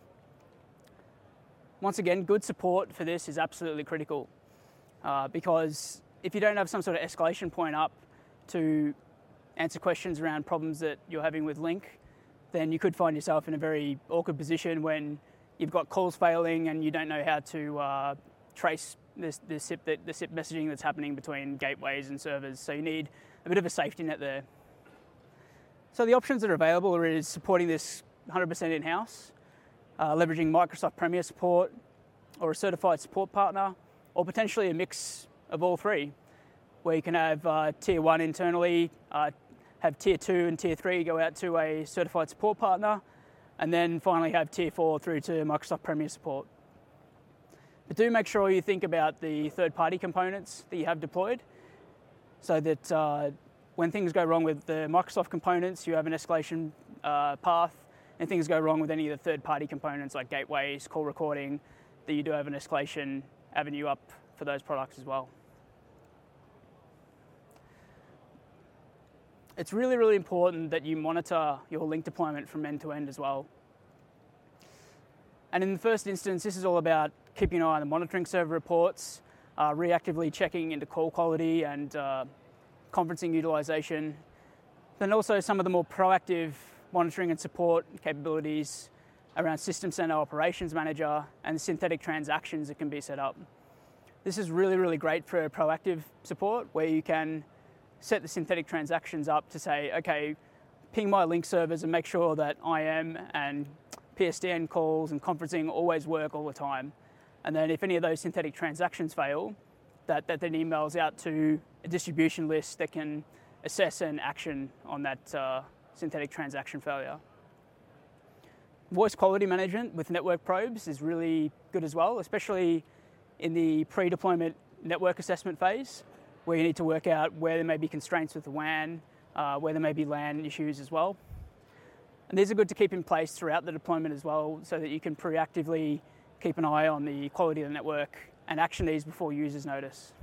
Once again, good support for this is absolutely critical because if you don't have some sort of escalation point up to answer questions around problems that you're having with Link, then you could find yourself in a very awkward position when you've got calls failing and you don't know how to trace the SIP messaging that's happening between gateways and servers. So you need a bit of a safety net there. So the options that are available is supporting this 100% in-house, leveraging Microsoft Premier support or a certified support partner, or potentially a mix of all three, where you can have tier 1 internally, have tier 2 and tier 3 go out to a certified support partner, and then finally have tier 4 through to Microsoft Premier support. But do make sure you think about the third-party components that you have deployed, so that when things go wrong with the Microsoft components, you have an escalation path, and things go wrong with any of the third-party components like gateways, call recording, that you do have an escalation avenue up for those products as well. It's really, really important that you monitor your Link deployment from end to end as well. And in the first instance, this is all about keeping an eye on the monitoring server reports, reactively checking into call quality and conferencing utilization. Then also some of the more proactive monitoring and support capabilities around System Center Operations Manager and synthetic transactions that can be set up. This is really, really great for proactive support where you can set the synthetic transactions up to say, okay, ping my link servers and make sure that IM and PSTN calls and conferencing always work all the time. And then if any of those synthetic transactions fail, that then emails out to a distribution list that can assess and action on that synthetic transaction failure. Voice quality management with network probes is really good as well, especially in the pre-deployment network assessment phase, where you need to work out where there may be constraints with the WAN, where there may be LAN issues as well. And these are good to keep in place throughout the deployment as well, so that you can proactively keep an eye on the quality of the network and action these before users notice.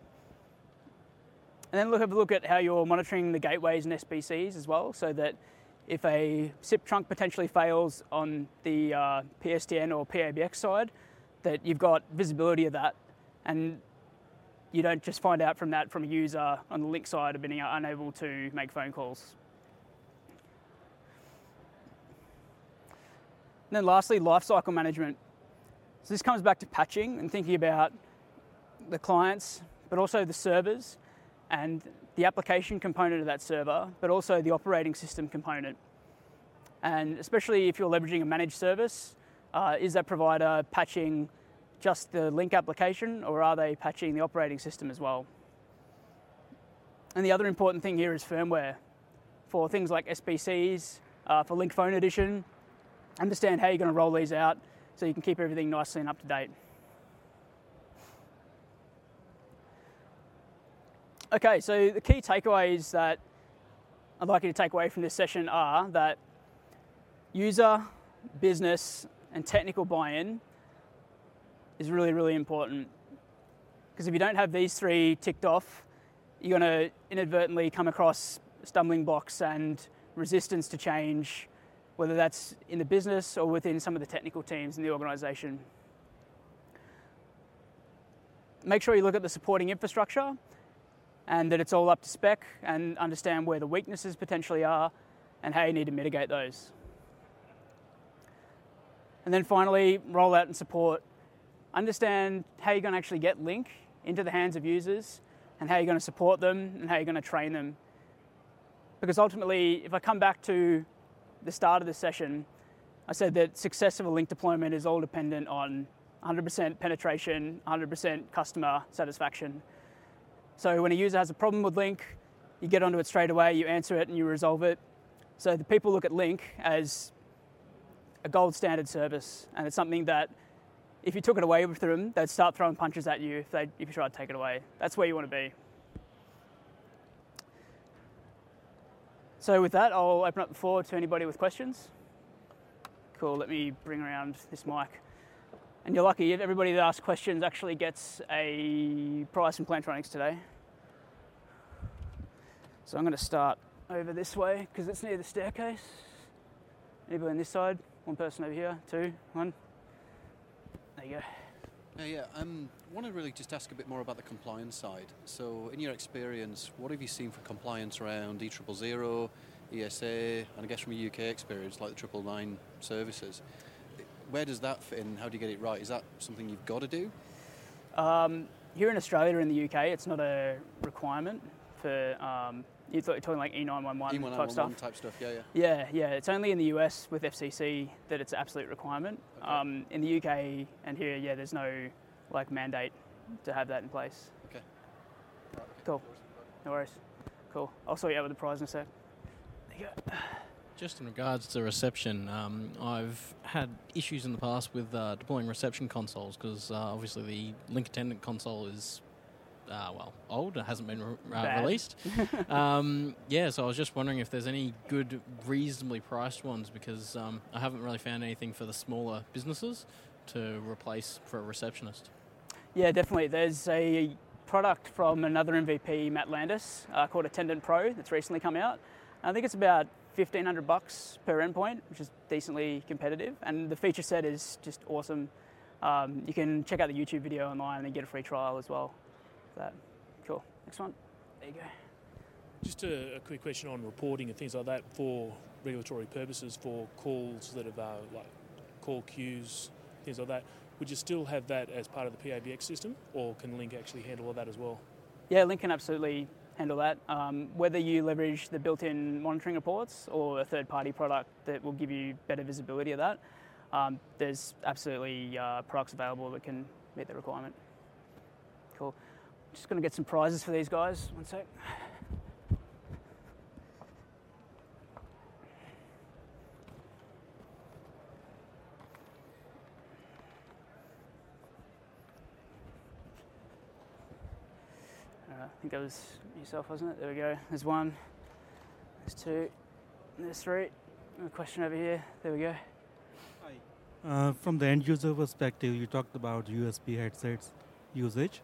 And then have a look at how you're monitoring the gateways and SBCs as well, so that if a SIP trunk potentially fails on the PSTN or PABX side, that you've got visibility of that, and you don't just find out from that from a user on the link side of being unable to make phone calls. And then lastly, lifecycle management. So this comes back to patching and thinking about the clients, but also the servers and the application component of that server, but also the operating system component. And especially if you're leveraging a managed service, is that provider patching just the link application, or are they patching the operating system as well? And the other important thing here is firmware. For things like SBCs, for Link Phone Edition, understand how you're going to roll these out so you can keep everything nicely and up to date. Okay, so the key takeaways that I'd like you to take away from this session are that user, business, and technical buy-in is really, really important. Because if you don't have these three ticked off, you're going to inadvertently come across stumbling blocks and resistance to change, whether that's in the business or within some of the technical teams in the organisation. Make sure you look at the supporting infrastructure and that it's all up to spec, and understand where the weaknesses potentially are and how you need to mitigate those. And then finally, roll out and support. Understand how you're going to actually get Link into the hands of users and how you're going to support them and how you're going to train them. Because ultimately, if I come back to the start of the session, I said that success of a Link deployment is all dependent on 100% penetration, 100% customer satisfaction. So when a user has a problem with Link, you get onto it straight away, you answer it and you resolve it. So the people look at Link as a gold standard service, and it's something that if you took it away with them, they'd start throwing punches at you if you tried to take it away. That's where you want to be. So with that, I'll open up the floor to anybody with questions. Cool, let me bring around this mic. And you're lucky, everybody that asks questions actually gets a prize from Plantronics today. So I'm going to start over this way because it's near the staircase. Anybody on this side? One person over here, two, one. There you go. I want to really just ask a bit more about the compliance side. So in your experience, what have you seen for compliance around E000, ESA, and I guess from a UK experience, like the 999 services? Where does that fit in? How do you get it right? Is that something you've got to do? Here in Australia or in the UK, it's not a requirement for, you're talking like E911 type stuff? type stuff, Yeah, it's only in the US with FCC that it's an absolute requirement. Okay. In the UK and here, there's no mandate to have that in place. Okay. Right, okay. Cool. No worries. Cool. I'll sort you out with the prize in a sec. There you go. Just in regards to reception, I've had issues in the past with deploying reception consoles because obviously the Link Attendant console is, old. It hasn't been released. So I was just wondering if there's any good, reasonably priced ones because I haven't really found anything for the smaller businesses to replace for a receptionist. Yeah, definitely. There's a product from another MVP, Matt Landis, called Attendant Pro that's recently come out. I think it's about $1,500 per endpoint, which is decently competitive, and the feature set is just awesome. You can check out the YouTube video online and get a free trial as well. Cool. Next one. There you go. Just a quick question on reporting and things like that for regulatory purposes for calls that have call queues, things like that. Would you still have that as part of the PABX system, or can Link actually handle all that as well? Yeah, Link can absolutely handle that. Whether you leverage the built-in monitoring reports or a third-party product that will give you better visibility of that, there's absolutely products available that can meet the requirement. Cool. Just going to get some prizes for these guys. One sec. I think that was yourself, wasn't it? There we go. There's one, there's two, and there's three. A question over here. There we go. Hi. From the end user perspective, you talked about USB headsets usage.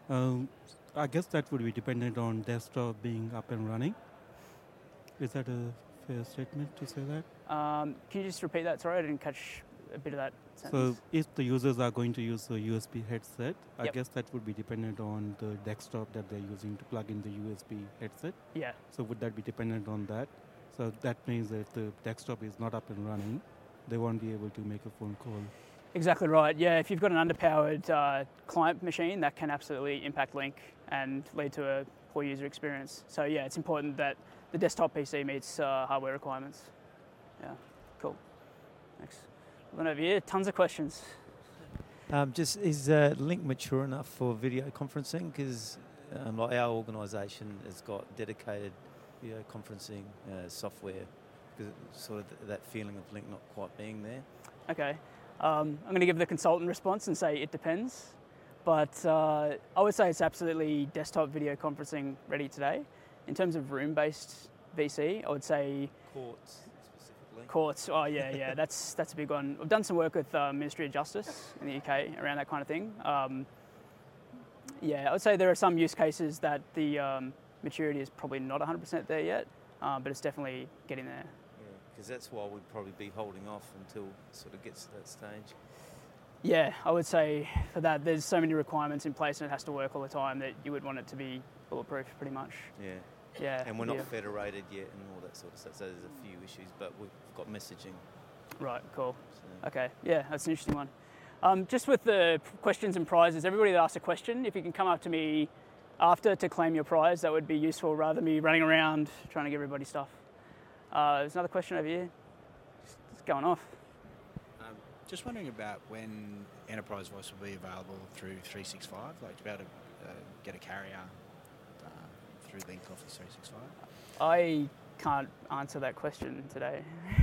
I guess that would be dependent on desktop being up and running. Is that a fair statement to say that? Can you just repeat that? Sorry, I didn't catch a bit of that So sentence. if the users are going to use a USB headset, I Yep. guess that would be dependent on the desktop that they're using to plug in the USB headset. Yeah. So would that be dependent on that? So that means that if the desktop is not up and running, they won't be able to make a phone call. Exactly right. Yeah, if you've got an underpowered client machine, that can absolutely impact Link and lead to a poor user experience. So yeah, it's important that the desktop PC meets hardware requirements. Yeah, cool. Thanks. One over here, tons of questions. Just is Link mature enough for video conferencing? Because like our organisation has got dedicated video conferencing software. Because it's sort of that feeling of Link not quite being there. Okay. I'm going to give the consultant response and say it depends. But I would say it's absolutely desktop video conferencing ready today. In terms of room-based VC, I would say Courts specifically. courts. Oh yeah, that's a big one. I've done some work with Ministry of Justice in the UK around that kind of thing. Yeah, I would say there are some use cases that the maturity is probably not 100% there yet, but it's definitely getting there. Because that's why we'd probably be holding off until it sort of gets to that stage. Yeah, I would say for that, there's so many requirements in place and it has to work all the time that you would want it to be bulletproof pretty much. Yeah. Yeah. And we're not yeah. federated yet and all that sort of stuff. So there's a few issues, but we've got messaging. Right, cool. So. Okay, yeah, that's an interesting one. Just with the questions and prizes, everybody that asks a question, if you can come up to me after to claim your prize, that would be useful rather than me running around trying to give everybody stuff. There's another question over here. It's going off. Just wondering about when Enterprise Voice will be available through 365, like to be able to get a carrier through Link Office 365. I can't answer that question today.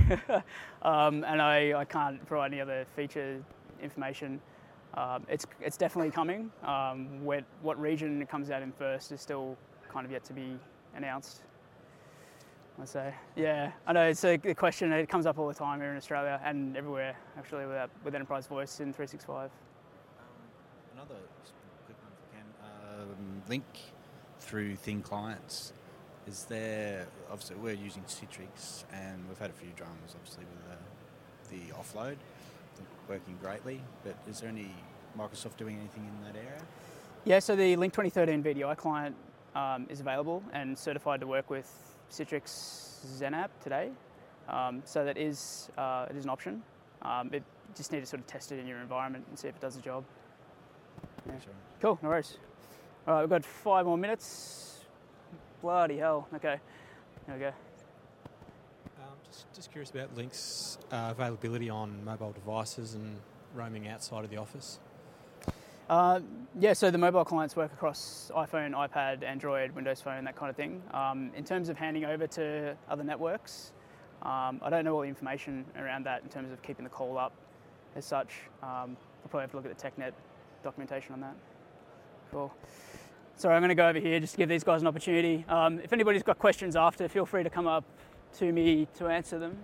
And I can't provide any other feature information. It's definitely coming. What region it comes out in first is still kind of yet to be announced. I'd say, yeah, I know it's a question that comes up all the time here in Australia and everywhere actually with Enterprise Voice in 365. Another quick one if I can. Link through thin clients. Is there, obviously we're using Citrix and we've had a few dramas obviously with the offload working greatly, but is there any Microsoft doing anything in that area? Yeah, so the Link 2013 VDI client is available and certified to work with Citrix XenApp today, so that is it is an option. It just need to sort of test it in your environment and see if it does the job. Yeah. Sure. Cool, no worries. All right, we've got 5 more minutes. Bloody hell. Okay, there we go. Just curious about Link's availability on mobile devices and roaming outside of the office. Yeah, so the mobile clients work across iPhone, iPad, Android, Windows Phone, that kind of thing. In terms of handing over to other networks, I don't know all the information around that in terms of keeping the call up as such. I'll probably have to look at the TechNet documentation on that. Cool. Sorry, I'm going to go over here just to give these guys an opportunity. If anybody's got questions after, feel free to come up to me to answer them.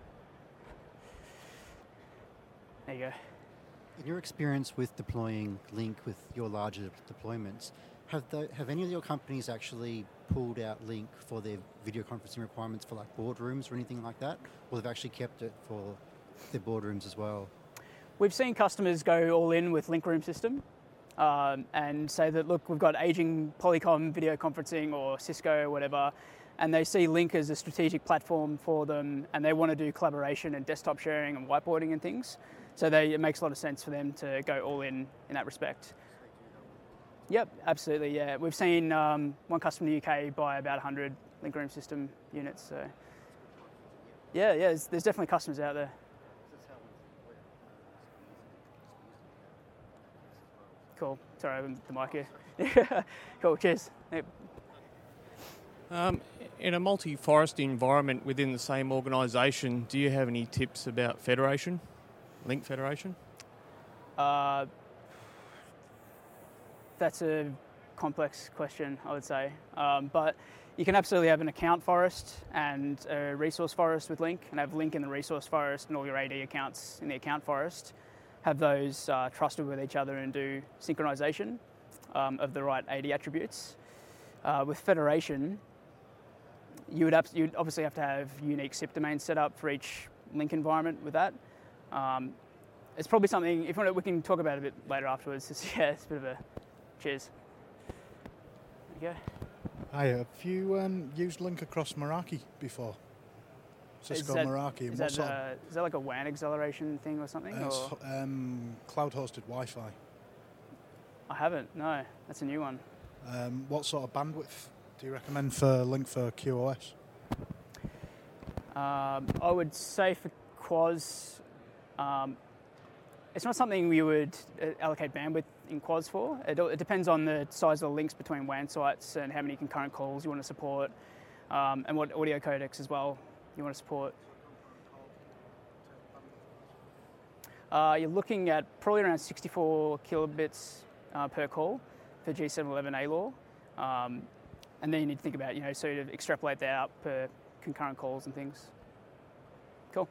There you go. In your experience with deploying Link with your larger deployments, have any of your companies actually pulled out Link for their video conferencing requirements for like boardrooms or anything like that? Or they've actually kept it for their boardrooms as well? We've seen customers go all in with Link Room system and say that, look, we've got aging Polycom video conferencing or Cisco or whatever, and they see Link as a strategic platform for them and they want to do collaboration and desktop sharing and whiteboarding and things. So it makes a lot of sense for them to go all in that respect. Yep, absolutely, yeah. We've seen one customer in the UK buy about 100 Link Room System units, so yeah, there's definitely customers out there. Cool. Sorry, the mic here. Cool, cheers. Yep. In a multi-forest environment within the same organisation, do you have any tips about federation, Link Federation? That's a complex question, I would say. But you can absolutely have an account forest and a resource forest with Link, and have Link in the resource forest and all your AD accounts in the account forest. Have those trusted with each other and do synchronization of the right AD attributes. With federation, you'd obviously have to have unique SIP domains set up for each Link environment with that. It's probably something, if you want, we can talk about it a bit later afterwards. It's a bit of a cheers. There you go. Hi, have you used Link across Meraki before? Cisco Meraki. Is that like a WAN acceleration thing or something? It's cloud-hosted Wi-Fi. I haven't, no. That's a new one. What sort of bandwidth do you recommend for Link for QoS? I would say for QoS, it's not something we would allocate bandwidth in QoS for. It depends on the size of the links between WAN sites and how many concurrent calls you want to support, and what audio codecs as well you want to support. You're looking at probably around 64 kilobits per call for G711A law. And then you need to think about, sort of extrapolate that out per concurrent calls and things. Cool.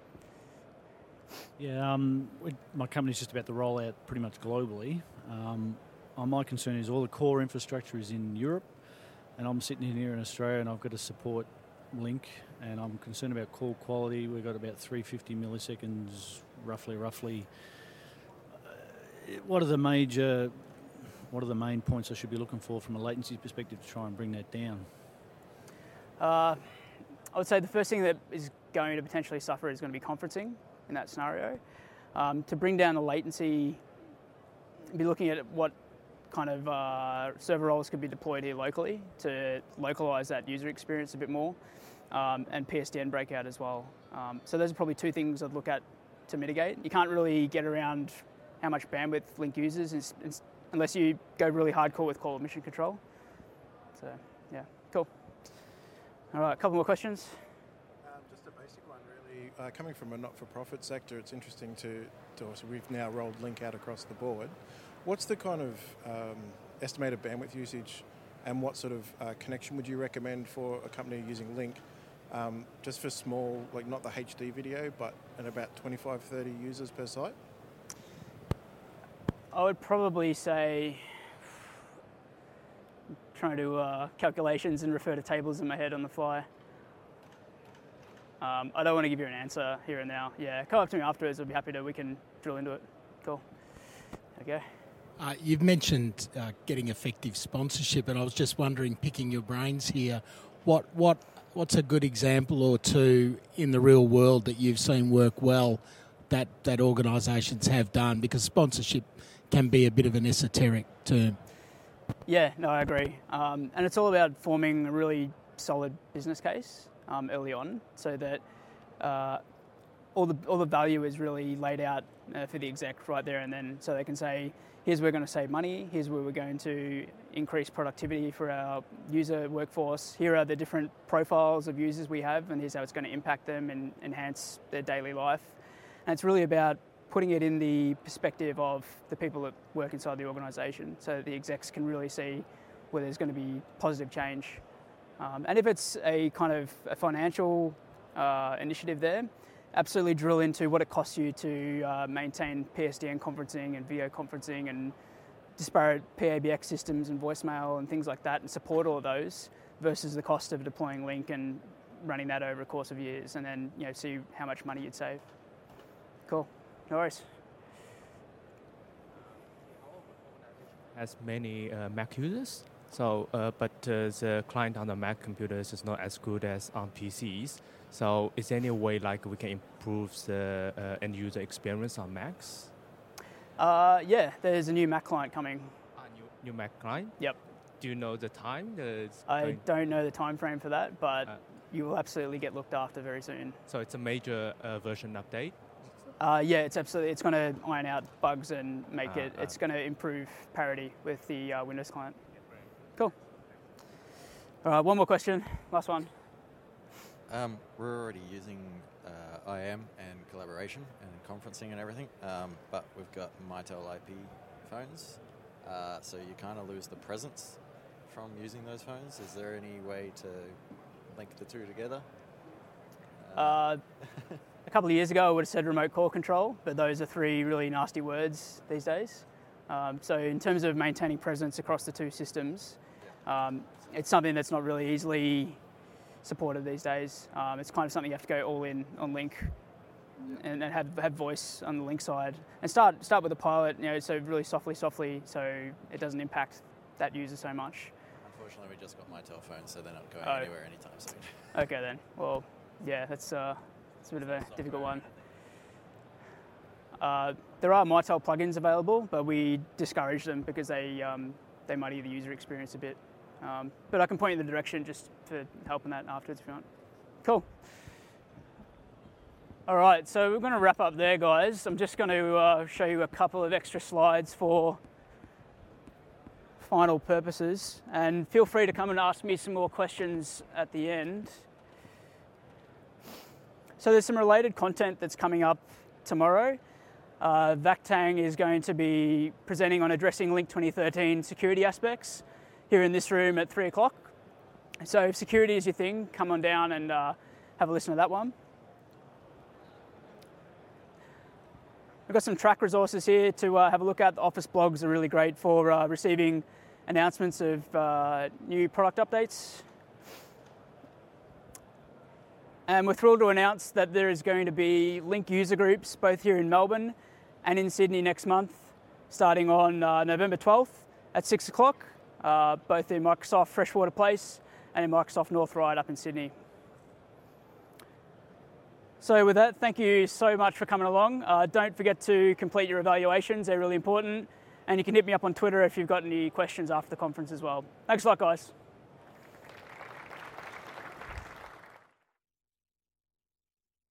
Yeah, my company's just about to roll out pretty much globally. My concern is all the core infrastructure is in Europe, and I'm sitting here in Australia and I've got to support Link, and I'm concerned about call quality. We've got about 350 milliseconds, roughly. What are the main points I should be looking for from a latency perspective to try and bring that down? I would say the first thing that is going to potentially suffer is going to be conferencing in that scenario. To bring down the latency, be looking at what kind of server roles could be deployed here locally to localize that user experience a bit more, and PSTN breakout as well. So those are probably two things I'd look at to mitigate. You can't really get around how much bandwidth Link uses unless you go really hardcore with call admission control. So, yeah, cool. All right, a couple more questions. Just a basic one, really. Coming from a not-for-profit sector, it's interesting to also, we've now rolled Link out across the board. What's the kind of estimated bandwidth usage, and what sort of connection would you recommend for a company using Link, just for small, like not the HD video, but at about 25, 30 users per site? I would probably say, trying to do calculations and refer to tables in my head on the fly. I don't want to give you an answer here and now. Yeah, come up to me afterwards. I'd be happy to. We can drill into it. Cool. Okay. You've mentioned getting effective sponsorship, and I was just wondering, picking your brains here, what's a good example or two in the real world that you've seen work well that organisations have done? Because sponsorship can be a bit of an esoteric term. Yeah, no, I agree. And it's all about forming a really solid business case early on, so that all the value is really laid out for the exec right there and then, so they can say, here's where we're going to save money, here's where we're going to increase productivity for our user workforce, here are the different profiles of users we have, and here's how it's going to impact them and enhance their daily life. And it's really about putting it in the perspective of the people that work inside the organisation, so that the execs can really see where there's going to be positive change. And if it's a kind of a financial initiative there, absolutely drill into what it costs you to maintain PSTN conferencing and video conferencing and disparate PABX systems and voicemail and things like that, and support all of those versus the cost of deploying Link and running that over a course of years, and then see how much money you'd save. Cool. No worries. Has many Mac users, so but the client on the Mac computers is not as good as on PCs. So is there any way like we can improve the end user experience on Macs? Yeah, there's a new Mac client coming. new Mac client. Yep. Do you know the time? I don't know the time frame for that, but you will absolutely get looked after very soon. So it's a major version update? Yeah, it's going to iron out bugs and make it's going to improve parity with the Windows client. Cool. All right, one more question. Last one. We're already using IM and collaboration and conferencing and everything, but we've got Mitel IP phones, so you kind of lose the presence from using those phones. Is there any way to link the two together? A couple of years ago, I would have said remote core control, but those are 3 really nasty words these days. So in terms of maintaining presence across the 2 systems, it's something that's not really easily supported these days. It's kind of something you have to go all in on Link and have voice on the Link side. And start with a pilot, so really softly, so it doesn't impact that user so much. Unfortunately, we just got Mitel phones, so they're not going anywhere anytime soon. Okay then. Well, yeah, it's a bit of a difficult one. There are Mitel plugins available, but we discourage them because they muddy the user experience a bit. But I can point you in the direction just for help on that afterwards if you want. Cool. All right, so we're going to wrap up there, guys. I'm just going to show you a couple of extra slides for final purposes, and feel free to come and ask me some more questions at the end. So there's some related content that's coming up tomorrow. Vaktang is going to be presenting on addressing Link 2013 security aspects here in this room at 3 o'clock. So if security is your thing, come on down and have a listen to that one. We've got some track resources here to have a look at. The Office blogs are really great for receiving announcements of new product updates. And we're thrilled to announce that there is going to be Link user groups both here in Melbourne and in Sydney next month, starting on November 12th at 6 o'clock, both in Microsoft Freshwater Place and in Microsoft North Ryde up in Sydney. So with that, thank you so much for coming along. Don't forget to complete your evaluations, they're really important. And you can hit me up on Twitter if you've got any questions after the conference as well. Thanks a lot, guys.